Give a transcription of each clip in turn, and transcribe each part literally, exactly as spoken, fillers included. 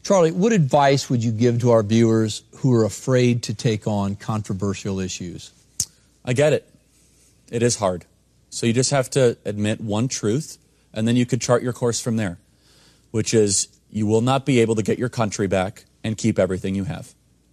Charlie, what advice would you give to our viewers who are afraid to take on controversial issues? I get it. It is hard. So you just have to admit one truth, and then you could chart your course from there, which is you will not be able to get your country back and keep everything you have.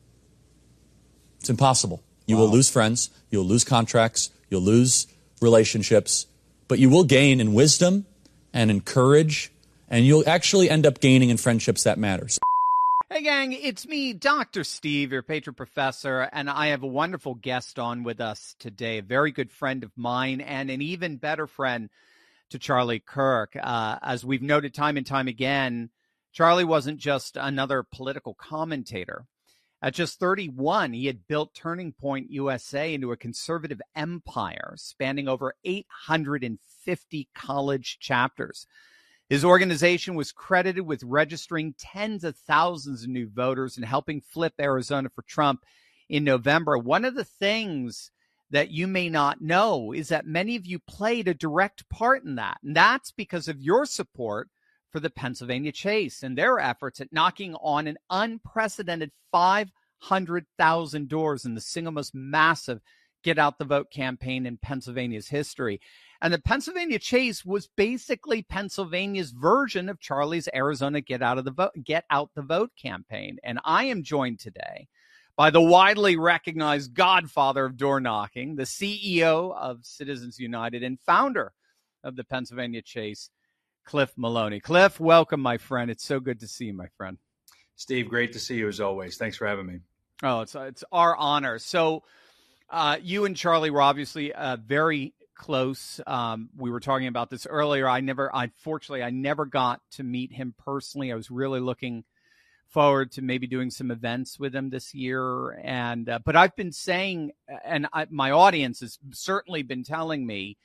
It's impossible. You wow. will lose friends, you'll lose contracts, you'll lose relationships, but you will gain in wisdom and in courage, and you'll actually end up gaining in friendships that matters. Hey, gang, it's me, Doctor Steve, your patron professor, and I have a wonderful guest on with us today, a very good friend of mine and an even better friend to Charlie Kirk. Uh, as we've noted time and time again, Charlie wasn't just another political commentator. At just thirty-one, he had built Turning Point U S A into a conservative empire spanning over eight hundred fifty college chapters. His organization was credited with registering tens of thousands of new voters and helping flip Arizona for Trump in November. One of the things that you may not know is that many of you played a direct part in that. And that's because of your support for the Pennsylvania Chase and their efforts at knocking on an unprecedented five hundred thousand doors in the single most massive Get Out the Vote campaign in Pennsylvania's history. And the Pennsylvania Chase was basically Pennsylvania's version of Charlie's Arizona Get Out of the Vote, Get Out the Vote campaign. And I am joined today by the widely recognized godfather of door knocking, the C E O of Citizens United and founder of the Pennsylvania Chase, Cliff Maloney. Cliff, welcome, my friend. It's so good to see you, my friend. Steve, great to see you as always. Thanks for having me. Oh, it's it's our honor. So uh, you and Charlie were obviously uh, very close. Um, we were talking about this earlier. I never, unfortunately, I never got to meet him personally. I was really looking forward to maybe doing some events with him this year. And uh, but I've been saying, and I, my audience has certainly been telling me,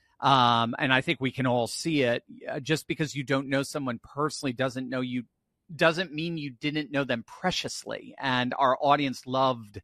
um, and I think we can all see it, uh, just because you don't know someone personally doesn't know you doesn't mean you didn't know them preciously. And our audience loved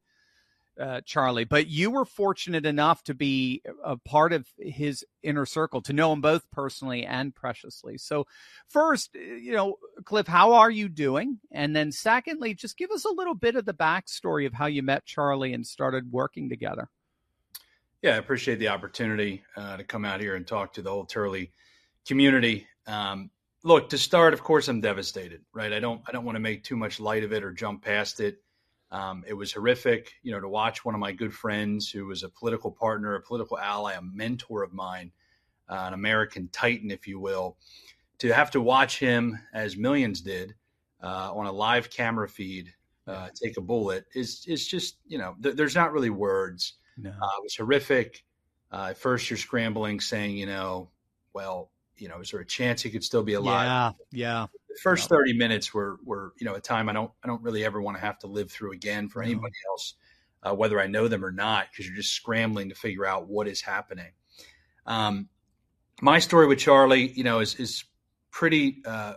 uh, Charlie, but you were fortunate enough to be a part of his inner circle, to know him both personally and preciously. So first, you know, Cliff, how are you doing? And then secondly, just give us a little bit of the backstory of how you met Charlie and started working together. Yeah, I appreciate the opportunity uh, to come out here and talk to the whole Turley community. Um, Look, to start, of course, I'm devastated, right? I don't I don't want to make too much light of it or jump past it. Um, it was horrific, you know, to watch one of my good friends who was a political partner, a political ally, a mentor of mine, uh, an American Titan, if you will, to have to watch him, as millions did, uh, on a live camera feed, uh, take a bullet is is just, you know, th- there's not really words. No. Uh, it was horrific. Uh, at first, you're scrambling, saying, you know, well, you know, is there a chance he could still be alive? Yeah, yeah. The first thirty minutes were, were, you know, a time I don't, I don't really ever want to have to live through again for anybody no. else, uh, whether I know them or not, because you're just scrambling to figure out what is happening. Um, my story with Charlie, you know, is is pretty uh,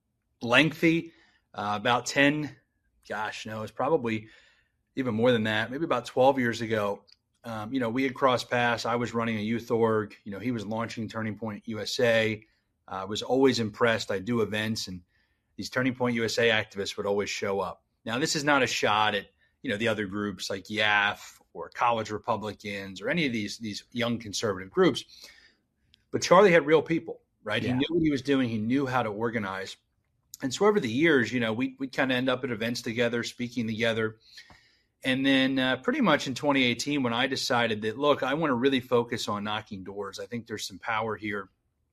lengthy. Uh, about ten, gosh, no, it's probably even more than that. Maybe about twelve years ago. Um, you know, we had crossed paths. I was running a youth org. You know, he was launching Turning Point U S A. I uh, was always impressed. I do events, and these Turning Point U S A activists would always show up. Now, this is not a shot at, you know, the other groups like Y A F or College Republicans or any of these these young conservative groups. But Charlie had real people, right? Yeah. He knew what he was doing. He knew how to organize. And so over the years, you know, we, we'd kind of end up at events together, speaking together. And then uh, pretty much in twenty eighteen, when I decided that, look, I want to really focus on knocking doors. I think there's some power here.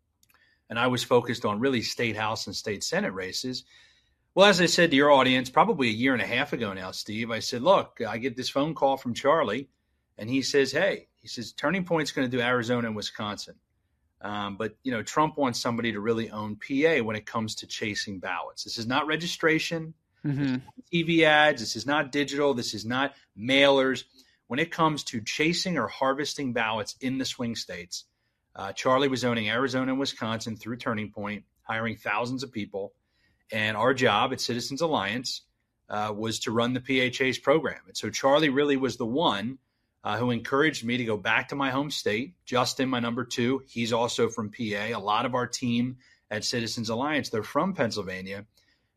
And I was focused on really state house and state Senate races. Well, as I said to your audience, probably a year and a half ago now, Steve, I said, look, I get this phone call from Charlie. And he says, hey, he says, Turning Point's going to do Arizona and Wisconsin. Um, but, you know, Trump wants somebody to really own P A when it comes to chasing ballots. This is not registration. Mm-hmm. T V ads. This is not digital. This is not mailers. When it comes to chasing or harvesting ballots in the swing states, uh, Charlie was owning Arizona and Wisconsin through Turning Point, hiring thousands of people. And our job at Citizens Alliance uh, was to run the P A Chase program. And so Charlie really was the one uh, who encouraged me to go back to my home state. Justin, my number two, he's also from P A. A lot of our team at Citizens Alliance, they're from Pennsylvania.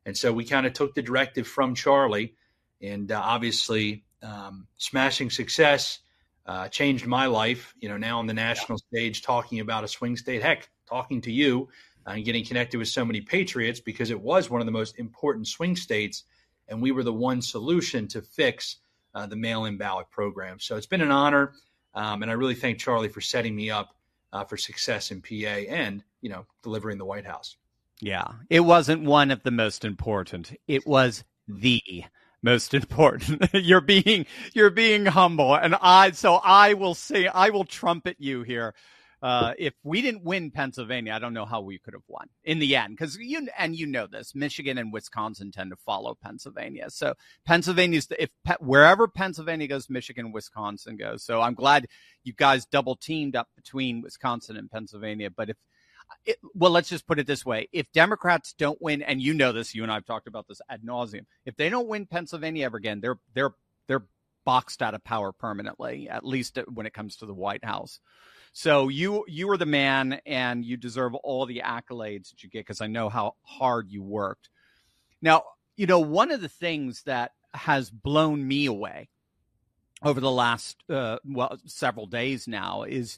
And so we kind of took the directive from Charlie, and uh, obviously um, smashing success uh, changed my life. You know, now on the national yeah. stage, talking about a swing state, heck, talking to you uh, and getting connected with so many patriots, because it was one of the most important swing states, and we were the one solution to fix uh, the mail-in ballot program. So it's been an honor, um, and I really thank Charlie for setting me up uh, for success in P A and, you know, delivering the White House. Yeah, it wasn't one of the most important. It was the most important. you're being you're being humble, and I so I will say I will trumpet you here. Uh, if we didn't win Pennsylvania, I don't know how we could have won in the end, because you and you know this, Michigan and Wisconsin tend to follow Pennsylvania. So Pennsylvania's if wherever Pennsylvania goes, Michigan, Wisconsin goes. So I'm glad you guys double teamed up between Wisconsin and Pennsylvania. But if It, well, let's just put it this way. If Democrats don't win, and you know this, you and I have talked about this ad nauseum, if they don't win Pennsylvania ever again, they're they're they're boxed out of power permanently, at least when it comes to the White House. So you you were the man, and you deserve all the accolades that you get, because I know how hard you worked. Now, you know, one of the things that has blown me away over the last uh, well several days now is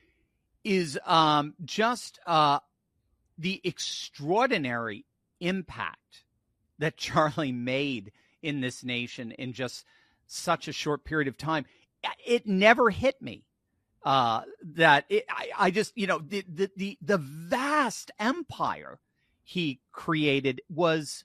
is um, just uh, the extraordinary impact that Charlie made in this nation in just such a short period of time. It never hit me uh, that it, I, I just, you know, the, the, the, the vast empire he created was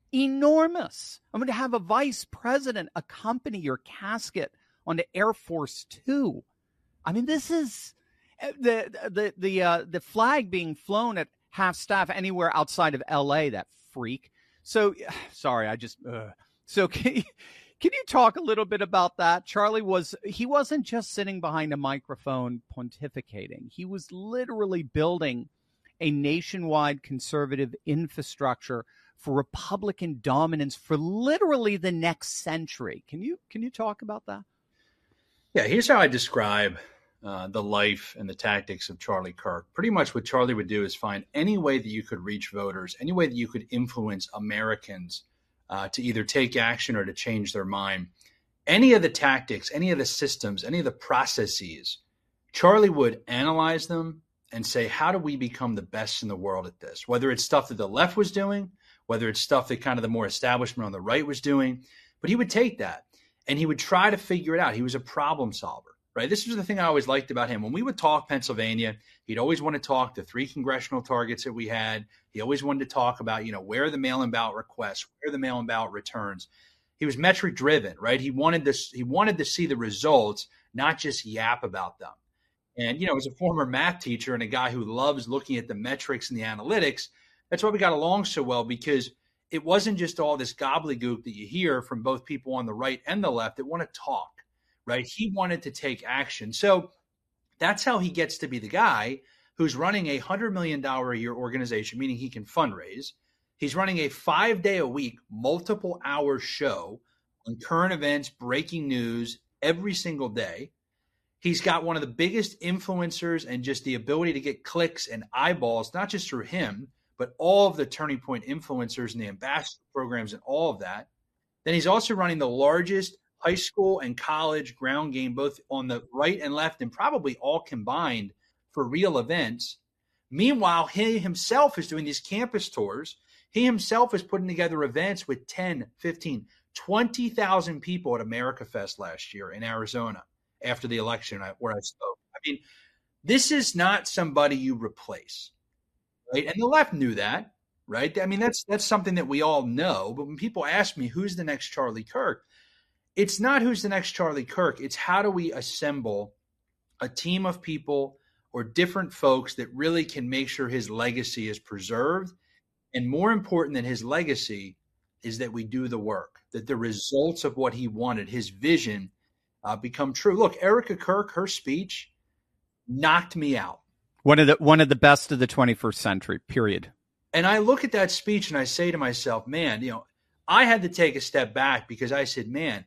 enormous. I'm going to have a vice president accompany your casket on the Air Force Two. I mean, this is... The the the uh, the flag being flown at half staff anywhere outside of L A, that freak. So sorry, I just uh. so can you, can you talk a little bit about that? Charlie was he wasn't just sitting behind a microphone pontificating. He was literally building a nationwide conservative infrastructure for Republican dominance for literally the next century. Can you can you talk about that? Yeah, here's how I describe Uh, the life and the tactics of Charlie Kirk. Pretty much what Charlie would do is find any way that you could reach voters, any way that you could influence Americans uh, to either take action or to change their mind. Any of the tactics, any of the systems, any of the processes, Charlie would analyze them and say, how do we become the best in the world at this? Whether it's stuff that the left was doing, whether it's stuff that kind of the more establishment on the right was doing, but he would take that and he would try to figure it out. He was a problem solver. Right. This was the thing I always liked about him. When we would talk Pennsylvania, he'd always want to talk the three congressional targets that we had. He always wanted to talk about, you know, where are the mail-in ballot requests, where are the mail-in ballot returns. He was metric driven, right? He wanted this. He wanted to see the results, not just yap about them. And, you know, as a former math teacher and a guy who loves looking at the metrics and the analytics, that's why we got along so well, because it wasn't just all this gobbledygook that you hear from both people on the right and the left that want to talk. Right. He wanted to take action. So that's how he gets to be the guy who's running a one hundred million dollars a year organization, meaning he can fundraise. He's running a five day a week, multiple hour show on current events, breaking news every single day. He's got one of the biggest influencers and just the ability to get clicks and eyeballs, not just through him, but all of the Turning Point influencers and the ambassador programs and all of that. Then he's also running the largest high school and college ground game, both on the right and left, and probably all combined for real events. Meanwhile, he himself is doing these campus tours. He himself is putting together events with ten, fifteen, twenty thousand people at America Fest last year in Arizona after the election where I spoke. I mean, this is not somebody you replace, right? And the left knew that, right? I mean, that's that's something that we all know. But when people ask me, who's the next Charlie Kirk? It's not who's the next Charlie Kirk. It's how do we assemble a team of people or different folks that really can make sure his legacy is preserved. And more important than his legacy is that we do the work, that the results of what he wanted, his vision, uh, become true. Look, Erica Kirk, her speech knocked me out. One of the one of the best of the twenty-first century, period. And I look at that speech and I say to myself, man, you know, I had to take a step back because I said, man,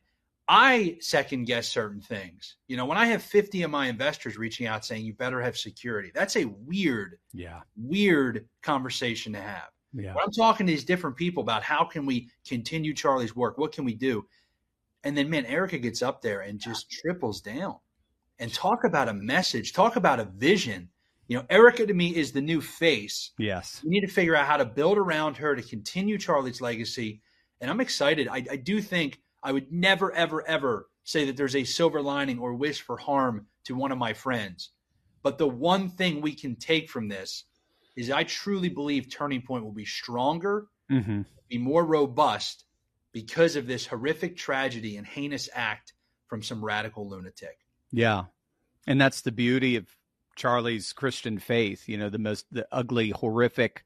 I second guess certain things. You know, when I have fifty of my investors reaching out saying you better have security, that's a weird, yeah, weird conversation to have. Yeah. When I'm talking to these different people about how can we continue Charlie's work, what can we do? And then, man, Erica gets up there and just triples down and talk about a message, talk about a vision. You know, Erica to me is the new face. Yes. We need to figure out how to build around her to continue Charlie's legacy. And I'm excited. I, I do think I would never, ever, ever say that there's a silver lining or wish for harm to one of my friends. But the one thing we can take from this is I truly believe Turning Point will be stronger, mm-hmm. be more robust because of this horrific tragedy and heinous act from some radical lunatic. Yeah. And that's the beauty of Charlie's Christian faith, you know, the most, the ugly, horrific,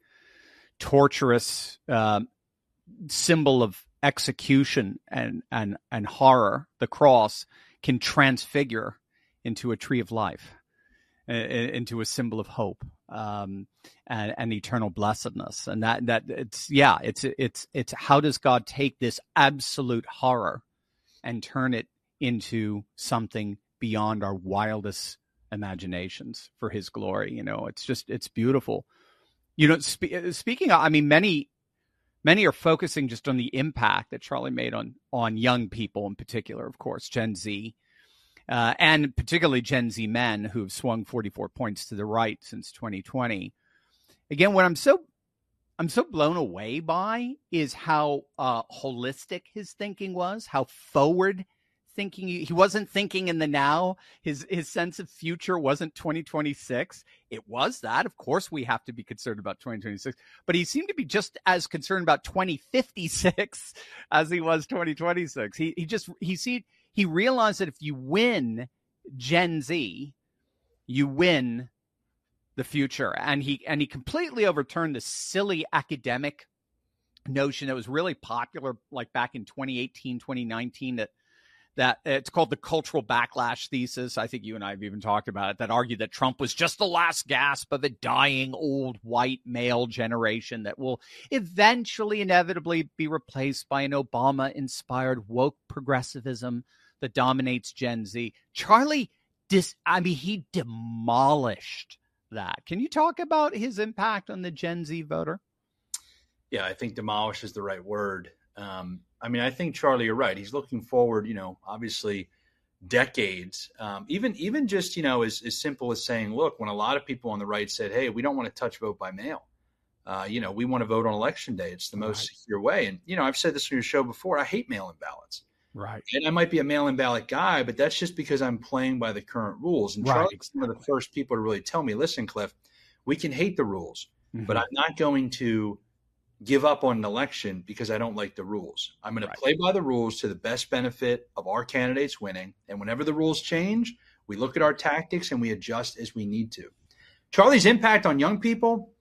torturous uh, symbol of execution and, and, and horror, the cross, can transfigure into a tree of life, into a symbol of hope um, and, and eternal blessedness. And that, that it's, yeah, it's, it's, it's how does God take this absolute horror and turn it into something beyond our wildest imaginations for his glory? You know, it's just, it's beautiful. You know, spe- speaking of, I mean, many, many are focusing just on the impact that Charlie made on, on young people in particular, of course, Gen Z. Uh, and particularly Gen Z men who have swung forty-four points to the right since twenty twenty. Again, what I'm so I'm so blown away by is how uh, holistic his thinking was, how forward thinking he, he wasn't thinking in the now. His his sense of future wasn't twenty twenty-six. It was that. Of course, we have to be concerned about twenty twenty-six, but he seemed to be just as concerned about twenty fifty-six as he was twenty twenty-six. He he just he see. He realized that if you win Gen Z, you win the future. And he and he completely overturned the silly academic notion that was really popular like back in twenty eighteen, twenty nineteen, that that it's called the cultural backlash thesis. I think you and I have even talked about it, that argued that Trump was just the last gasp of a dying old white male generation that will eventually inevitably be replaced by an Obama-inspired woke progressivism that dominates Gen Z. Charlie, dis- I mean, he demolished that. Can you talk about his impact on the Gen Z voter? Yeah, I think demolish is the right word. Um, I mean, I think, Charlie, you're right. He's looking forward, you know, obviously decades, um, even even just, you know, as, as simple as saying, look, when a lot of people on the right said, hey, we don't want to touch vote by mail. Uh, you know, we want to vote on election day. It's the most right. secure way. And, you know, I've said this on your show before. I hate mail-in ballots. Right. And I might be a mail-in ballot guy, but that's just because I'm playing by the current rules. And right. Charlie's one of the first people to really tell me, listen, Cliff, we can hate the rules, mm-hmm. but I'm not going to give up on an election because I don't like the rules. I'm going right. to play by the rules to the best benefit of our candidates winning. And whenever the rules change, we look at our tactics and we adjust as we need to. Charlie's impact on young people,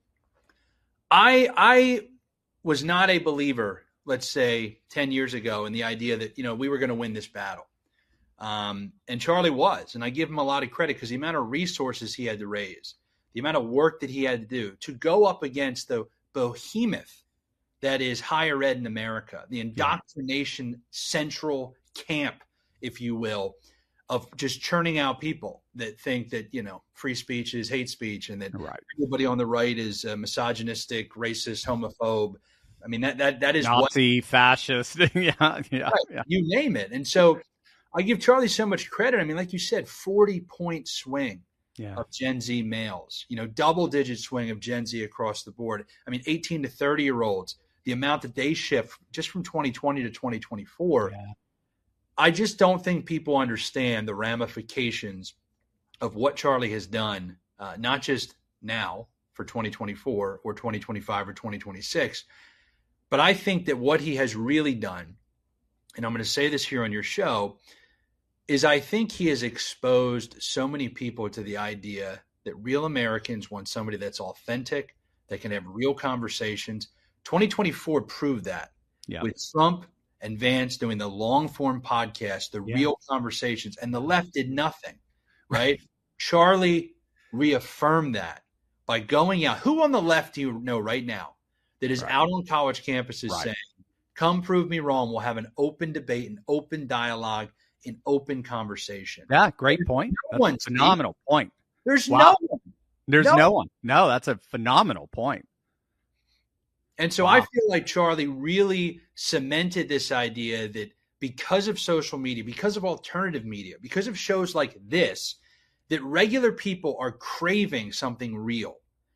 I I was not a believer, let's say ten years ago, in the idea that, you know, we were going to win this battle. Um, and Charlie was, and I give him a lot of credit because the amount of resources he had to raise, the amount of work that he had to do to go up against the behemoth that is higher ed in America, the indoctrination yeah. central camp, if you will, of just churning out people that think that, you know, free speech is hate speech and that right. everybody on the right is uh, misogynistic, racist, homophobe. I mean, that that that is Nazi, what, fascist, yeah, yeah, right, yeah, you name it. And so I give Charlie so much credit. I mean, like you said, forty point swing yeah. of Gen Z males, you know, double digit swing of Gen Z across the board. I mean, eighteen to thirty year olds, the amount that they shift just from twenty twenty to twenty twenty-four. Yeah. I just don't think people understand the ramifications of what Charlie has done, uh, not just now for twenty twenty-four or twenty twenty-five or twenty twenty-six, but I think that what he has really done, and I'm going to say this here on your show, is I think he has exposed so many people to the idea that real Americans want somebody that's authentic, that can have real conversations. twenty twenty-four proved that yeah. with Trump and Vance doing the long form podcast, the yeah. real conversations, and the left did nothing, right? Charlie reaffirmed that by going out. Who on the left do you know right now that is right. out on college campuses right. saying, come prove me wrong, we'll have an open debate, an open dialogue, an open conversation? Yeah, great point. No That's one, a phenomenal Steve. point. There's wow. no one. There's no, no one. No, that's a phenomenal point. And so wow. I feel like Charlie really cemented this idea that because of social media, because of alternative media, because of shows like this, that regular people are craving something real.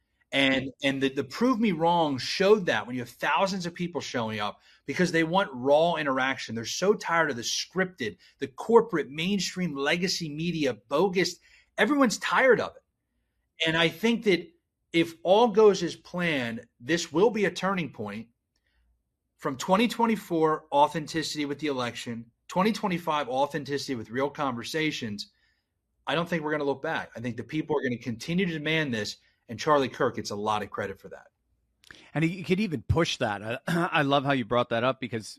And and the, the Prove Me Wrong showed that when you have thousands of people showing up because they want raw interaction. They're so tired of the scripted, the corporate, mainstream, legacy media, bogus. Everyone's tired of it. And I think that if all goes as planned, this will be a turning point from twenty twenty-four authenticity with the election, twenty twenty-five authenticity with real conversations. I don't think we're going to look back. I think the people are going to continue to demand this. And Charlie Kirk gets a lot of credit for that. And he could even push that. I, I love how you brought that up because,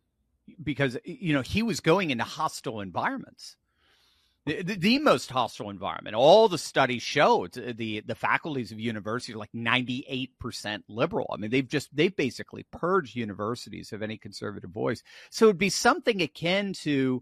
because you know, he was going into hostile environments, the, the, the most hostile environment. All the studies show the the faculties of universities are like ninety-eight percent liberal. I mean, they've just they've basically purged universities of any conservative voice. So it'd be something akin to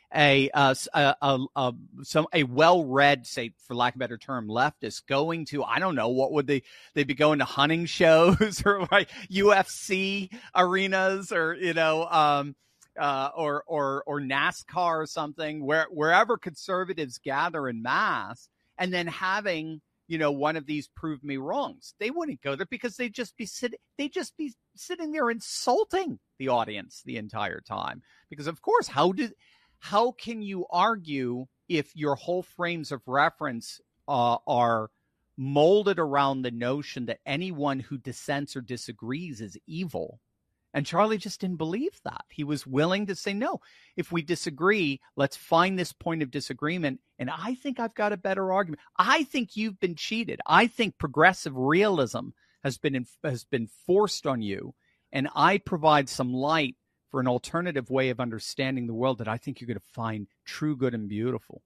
a uh, a, a, a some a well-read, say for lack of a better term, leftist going to, I don't know, what would they they'd be going to hunting shows or like U F C arenas or you know um uh or or or NASCAR or something, where wherever conservatives gather in mass, and then having you know one of these Prove Me Wrongs. They wouldn't go there because they'd just be sitting they'd just be sitting there insulting the audience the entire time, because of course how did How can you argue if your whole frames of reference uh, are molded around the notion that anyone who dissents or disagrees is evil? And Charlie just didn't believe that. He was willing to say, no, if we disagree, let's find this point of disagreement. And I think I've got a better argument. I think you've been cheated. I think progressive realism has been has been forced on you. And I provide some light for an alternative way of understanding the world that I think you're going to find true, good, and beautiful.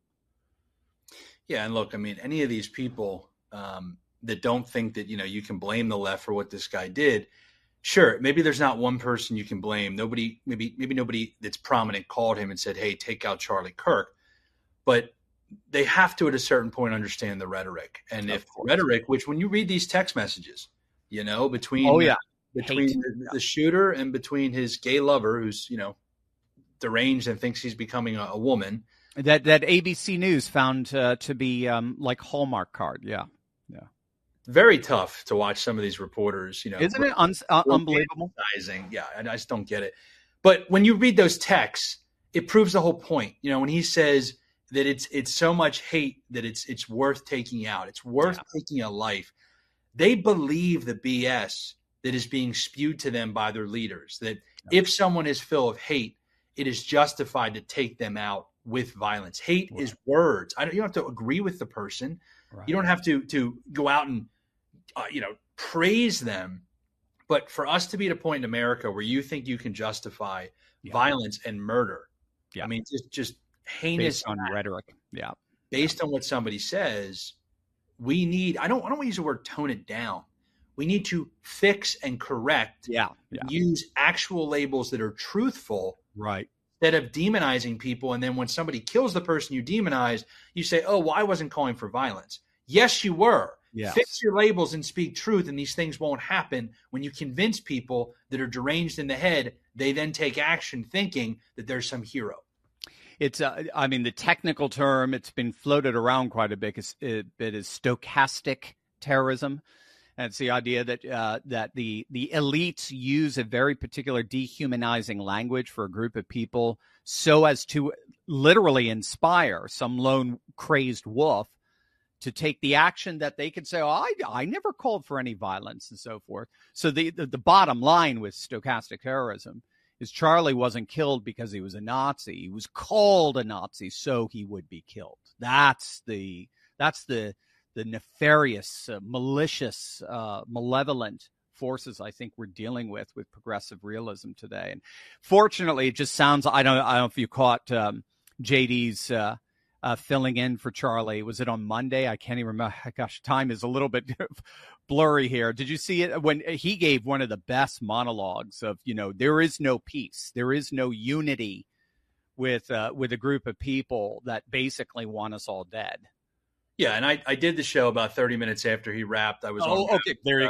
Yeah, and look, I mean, any of these people um, that don't think that, you know, you can blame the left for what this guy did, sure, maybe there's not one person you can blame. Nobody, maybe maybe nobody that's prominent called him and said, hey, take out Charlie Kirk. But they have to, at a certain point, understand the rhetoric. And if rhetoric, which when you read these text messages, you know, between – oh, yeah. between the, the shooter and between his gay lover, who's, you know, deranged and thinks he's becoming a, a woman. That that A B C News found uh, to be um, like Hallmark card. Yeah. Yeah. Very tough to watch some of these reporters, you know. Isn't it un- uh, unbelievable? Yeah, I, I just don't get it. But when you read those texts, it proves the whole point. You know, when he says that it's it's so much hate that it's it's worth taking out. It's worth yeah. taking a life. They believe the B S that is being spewed to them by their leaders, that if someone is full of hate, it is justified to take them out with violence. Hate right. is words. I don't, you don't have to agree with the person. Right. You don't have to to go out and, uh, you know, praise them. But for us to be at a point in America where you think you can justify yeah. violence and murder, yeah. I mean, just, just heinous. Based on rhetoric. Yeah. Based on what somebody says, we need, I don't, I don't want to use the word tone it down. We need to fix and correct, yeah, yeah. use actual labels that are truthful, right? Instead of demonizing people. And then when somebody kills the person you demonized, you say, oh, well, I wasn't calling for violence. Yes, you were. Yes. Fix your labels and speak truth, and these things won't happen. When you convince people that are deranged in the head, they then take action thinking that there's some hero. It's, uh, I mean, the technical term, it's been floated around quite a bit, is, it is stochastic terrorism. And it's the idea that uh, that the the elites use a very particular dehumanizing language for a group of people so as to literally inspire some lone crazed wolf to take the action that they could say, oh, I, I never called for any violence and so forth. So the, the, the bottom line with stochastic terrorism is Charlie wasn't killed because he was a Nazi. He was called a Nazi, so he would be killed. That's the that's the the nefarious, uh, malicious, uh, malevolent forces I think we're dealing with with progressive realism today. And fortunately, it just sounds, I don't, I don't know if you caught um, J D's uh, uh, filling in for Charlie. Was it on Monday? I can't even remember. Gosh, time is a little bit blurry here. Did you see it when he gave one of the best monologues of, you know, there is no peace, there is no unity with uh, with a group of people that basically want us all dead. Yeah, and I, I did the show about thirty minutes after he wrapped. I was oh, on okay. There you uh, go.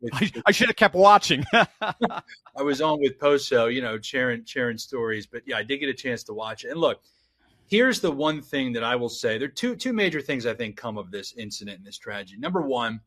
with, I, I should have kept watching. I was on with Poso, you know, sharing sharing stories. But yeah, I did get a chance to watch it. And look, here's the one thing that I will say. There are two two major things I think come of this incident and this tragedy. Number one,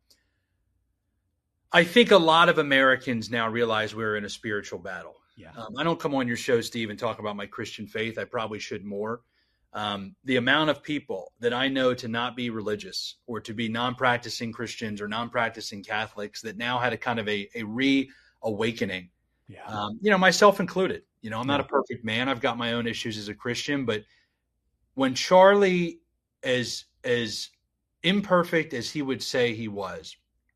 I think a lot of Americans now realize we're in a spiritual battle. Yeah. Um, I don't come on your show, Steve, and talk about my Christian faith. I probably should more. Um, the amount of people that I know to not be religious or to be non-practicing Christians or non-practicing Catholics that now had a kind of a, a reawakening, Yeah. um, you know, myself included. You know, I'm not Yeah. a perfect man. I've got my own issues as a Christian. But when Charlie, as as imperfect as he would say he was,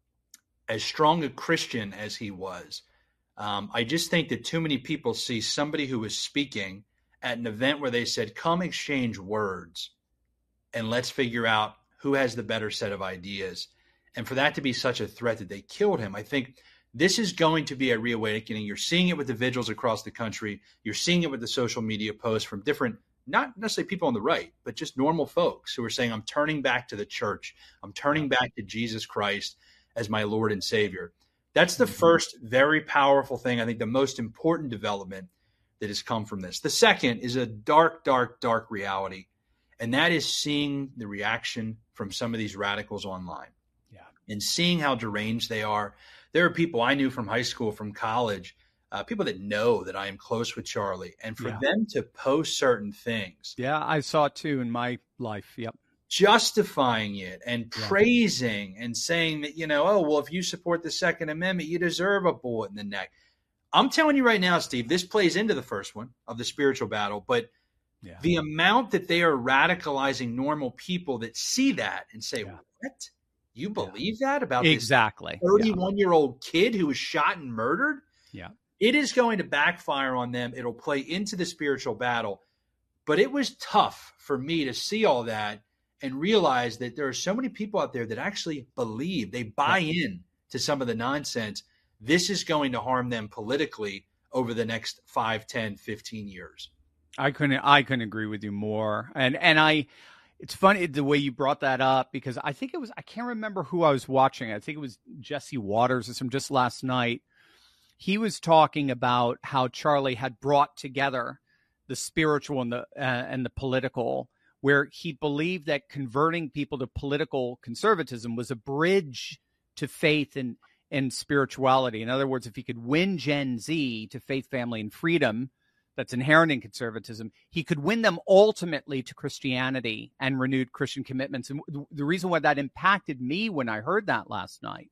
as strong a Christian as he was, um, I just think that too many people see somebody who was speaking at an event where they said, come exchange words and let's figure out who has the better set of ideas. And for that to be such a threat that they killed him, I think this is going to be a reawakening. You're seeing it with the vigils across the country. You're seeing it with the social media posts from different, not necessarily people on the right, but just normal folks who are saying, I'm turning back to the church. I'm turning back to Jesus Christ as my Lord and Savior. That's the first very powerful thing. I think the most important development that has come from this. The second is a dark, dark, dark reality. And that is seeing the reaction from some of these radicals online. Yeah. And seeing how deranged they are. There are people I knew from high school, from college, uh, people that know that I am close with Charlie. And for Yeah. them to post certain things, Yeah, I saw it too in my life. Yep. justifying it and Yeah. praising and saying that, you know, oh, well, if you support the Second Amendment, you deserve a bullet in the neck. I'm telling you right now, Steve, this plays into the first one of the spiritual battle, but Yeah. the amount that they are radicalizing normal people that see that and say, Yeah. what? You believe that about Exactly. this thirty-one-year-old kid who was shot and murdered? Yeah. It is going to backfire on them. It'll play into the spiritual battle. But it was tough for me to see all that and realize that there are so many people out there that actually believe, they buy in to some of the nonsense. This is going to harm them politically over the next five, ten, fifteen years. I couldn't I couldn't agree with you more. And and I it's funny the way you brought that up, because I think it was I can't remember who I was watching. I think it was Jesse Waters or some just last night. He was talking about how Charlie had brought together the spiritual and the uh, and the political, where he believed that converting people to political conservatism was a bridge to faith and and spirituality. In other words, if he could win Gen Z to faith, family, and freedom that's inherent in conservatism, he could win them ultimately to Christianity and renewed Christian commitments. And the reason why that impacted me when I heard that last night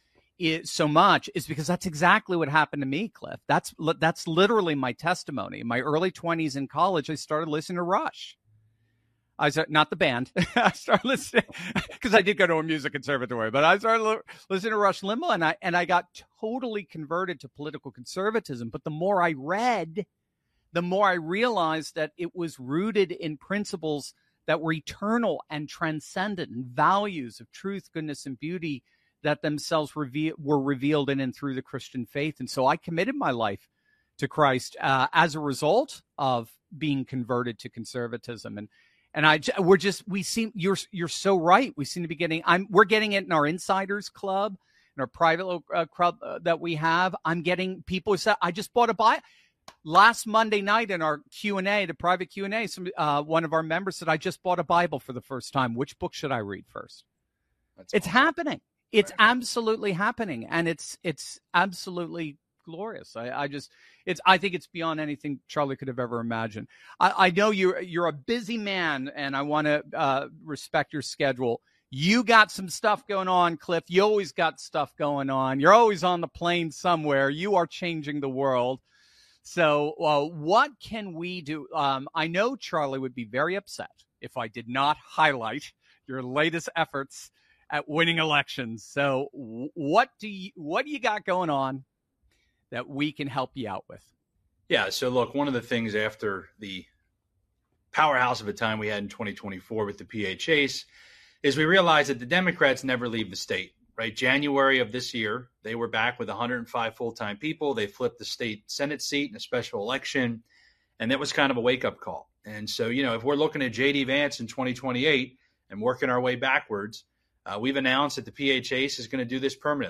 is so much is because that's exactly what happened to me, Cliff. That's that's literally my testimony. In my early twenties in college, I started listening to Rush. I was not the band. I started listening because I did go to a music conservatory, but I started listening to Rush Limbaugh, and I and I got totally converted to political conservatism. But the more I read, the more I realized that it was rooted in principles that were eternal and transcendent, and values of truth, goodness, and beauty that themselves reve- were revealed in and through the Christian faith. And so I committed my life to Christ uh, as a result of being converted to conservatism. And And I, we're just, we seem, you're, you're so right. We seem to be getting, I'm, we're getting it in our insiders club, in our private uh, club uh, that we have. I'm getting people who say, I just bought a Bible. Last Monday night in our Q and A, the private Q and A, some, uh, one of our members said, I just bought a Bible for the first time. Which book should I read first? That's it's awesome. happening. It's right. absolutely happening. And it's, it's absolutely glorious. I, I just, it's, I think it's beyond anything Charlie could have ever imagined. I, I know you're, you're a busy man, and I want to uh, respect your schedule. You got some stuff going on, Cliff. You always got stuff going on. You're always on the plane somewhere. You are changing the world. So uh, what can we do? Um, I know Charlie would be very upset if I did not highlight your latest efforts at winning elections. So what do you, what do you got going on that we can help you out with? Yeah. So look, one of the things after the powerhouse of a time we had in twenty twenty-four with the P A Chase is we realized that the Democrats never leave the state, right? January of this year, they were back with one hundred five full-time people. They flipped the state Senate seat in a special election. And that was kind of a wake-up call. And so, you know, if we're looking at J D Vance in twenty twenty-eight and working our way backwards, uh, we've announced that the P A Chase is going to do this permanently.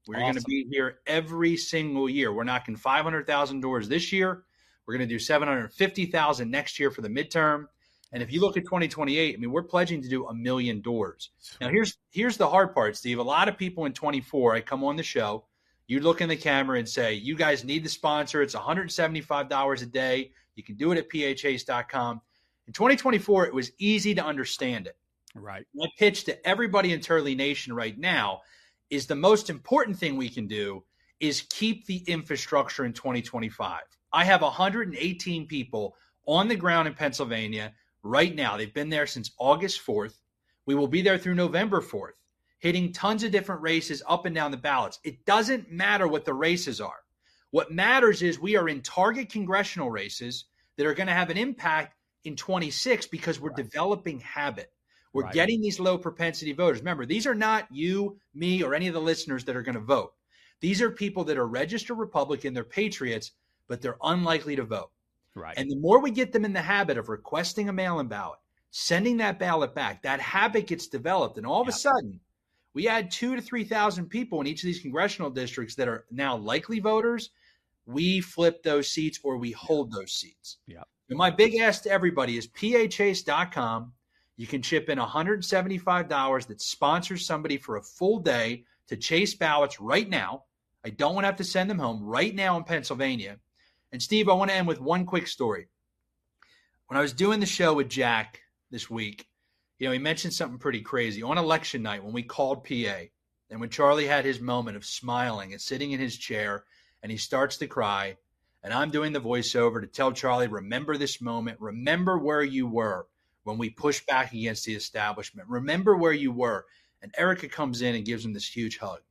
We're Awesome. going to be here every single year. We're knocking five hundred thousand doors this year. We're going to do seven hundred fifty thousand next year for the midterm. And if you look at twenty twenty-eight, I mean, we're pledging to do a million doors. Now, here's here's the hard part, Steve. A lot of people in twenty-four, I come on the show, you look in the camera and say, you guys need the sponsor. It's one hundred seventy-five dollars a day. You can do it at p h ace dot com. In twenty twenty-four, it was easy to understand it. Right. My pitch to everybody in Turley Nation right now is the most important thing we can do is keep the infrastructure in twenty twenty-five. I have one hundred eighteen people on the ground in Pennsylvania right now. They've been there since August fourth. We will be there through November fourth, hitting tons of different races up and down the ballots. It doesn't matter what the races are. What matters is we are in target congressional races that are going to have an impact in twenty-six because we're right. developing habit. We're right. getting these low propensity voters. Remember, these are not you, me, or any of the listeners that are going to vote. These are people that are registered Republican, they're patriots, but they're unlikely to vote. Right. And the more we get them in the habit of requesting a mail-in ballot, sending that ballot back, that habit gets developed. And all of yeah. a sudden, we add two to three thousand people in each of these congressional districts that are now likely voters. We flip those seats or we hold those seats. Yeah. And my big ask to everybody is p h ace dot com. You can chip in one hundred seventy-five dollars that sponsors somebody for a full day to chase ballots right now. I don't want to have to send them home right now in Pennsylvania. And Steve, I want to end with one quick story. When I was doing the show with Jack this week, you know, he mentioned something pretty crazy. On election night, when we called P A, and when Charlie had his moment of smiling and sitting in his chair, and he starts to cry, and I'm doing the voiceover to tell Charlie, remember this moment. Remember where you were when we pushed back against the establishment. Remember where you were. And Erica comes in and gives him this huge hug.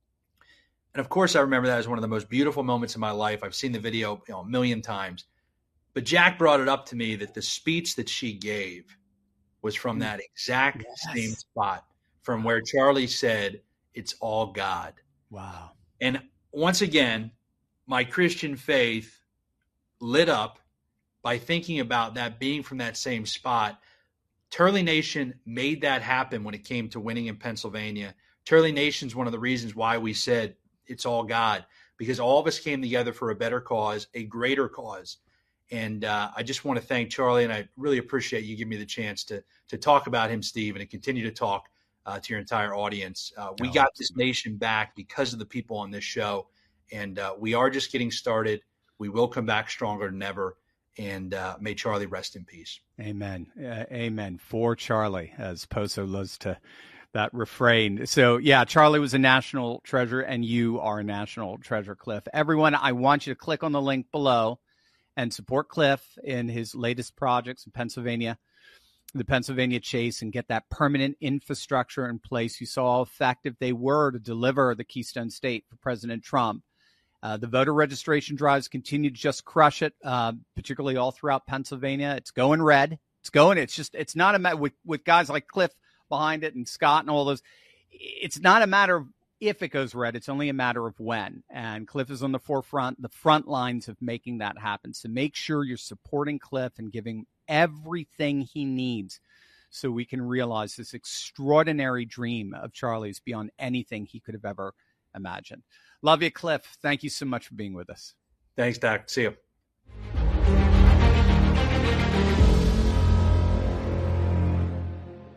And of course, I remember that as one of the most beautiful moments in my life. I've seen the video you know, a million times. But Jack brought it up to me that the speech that she gave was from that exact yes. same spot, from where Charlie said, it's all God. Wow. And once again, my Christian faith lit up by thinking about that being from that same spot. Turley Nation made that happen when it came to winning in Pennsylvania. Turley Nation's one of the reasons why we said it's all God, because all of us came together for a better cause, a greater cause. And uh, I just want to thank Charlie, and I really appreciate you giving me the chance to to talk about him, Steve, and to continue to talk uh, to your entire audience. Uh, we oh, got this nation back because of the people on this show, and uh, we are just getting started. We will come back stronger than ever. And uh, may Charlie rest in peace. Amen. Uh, amen. For Charlie, as Poso loves to that refrain. So, yeah, Charlie was a national treasure, and you are a national treasure, Cliff. Everyone, I want you to click on the link below and support Cliff in his latest projects in Pennsylvania, the Pennsylvania Chase, and get that permanent infrastructure in place. You saw how effective they were to deliver the Keystone State for President Trump. Uh, the voter registration drives continue to just crush it, uh, particularly all throughout Pennsylvania. It's going red. It's going. It's just. It's not a matter with with guys like Cliff behind it and Scott and all those. It's not a matter of if it goes red. It's only a matter of when. And Cliff is on the forefront, the front lines of making that happen. So make sure you're supporting Cliff and giving everything he needs so we can realize this extraordinary dream of Charlie's beyond anything he could have ever imagined. Love you, Cliff. Thank you so much for being with us. Thanks, Doc. See you.